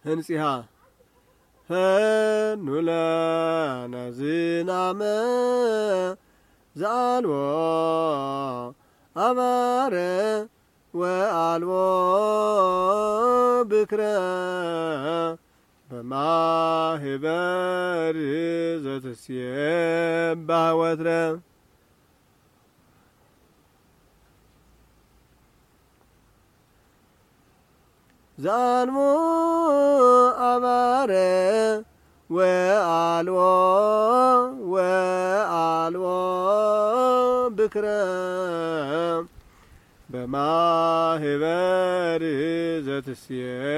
ህንጺሃ ፈኑለነ ዝናመ ዘአልቦ አባረ ወአልቦ ብክረ በማህበር ዘትሴባህ ወትረ ዘአልቦ አባረ ወአልቦ ብክረ በማህበር ዘትሴባህ